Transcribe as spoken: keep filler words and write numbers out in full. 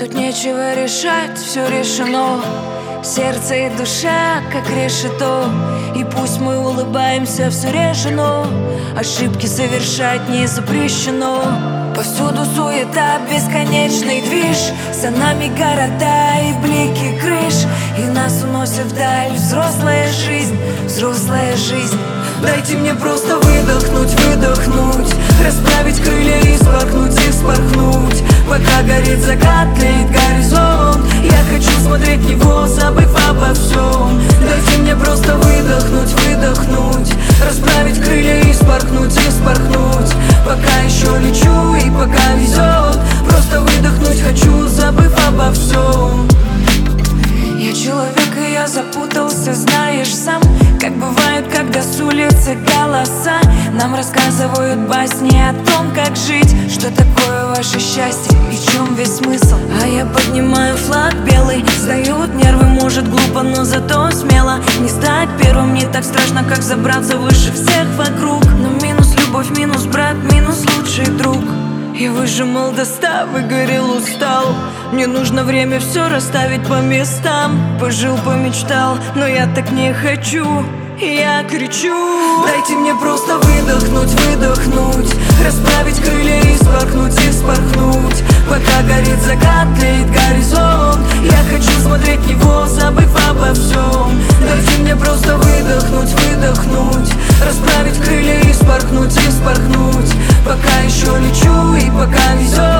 Тут нечего решать, все решено. Сердце и душа, как решето. И пусть мы улыбаемся все реже, но ошибки совершать не запрещено. Повсюду суета, бесконечный движ. За нами города и блики крыш. И нас уносит вдаль взрослая жизнь, взрослая жизнь. Дайте мне просто выдохнуть, выдохнуть, расправить крылья и спорхнуть, и вспорхнуть. Пока горит закат, тлеет горизонт, я хочу смотреть в него, забыв обо всем. Дайте мне просто выдохнуть, выдохнуть, расправить крылья и спорхнуть, и вспорхнуть. Пока еще лечу и пока везет, просто выдохнуть хочу, забыв обо всем. Я человек, и я запутался, знаешь сам, как бывает, когда с улицы голоса нам рассказывают басни о том, как жить. Что такое ваше счастье и в чем весь смысл? А я поднимаю флаг белый, сдают нервы, может глупо, но зато смело. Не стать первым не так страшно, как забраться выше всех вокруг. Но минус любовь, минус брат, минус лучший друг. Я выжимал до ста, выгорел, устал. Мне нужно время все расставить по местам. Пожил, помечтал, но я так не хочу. Я кричу: дайте мне просто выдохнуть, выдохнуть, расправить крылья и спорхнуть, и вспорхнуть. Пока горит закат, тлеет горизонт, я хочу смотреть в него, забыв обо всем. Дайте мне просто выдохнуть, выдохнуть, расправить крылья и спорхнуть, и вспорхнуть. Пока еще лечу и пока везет.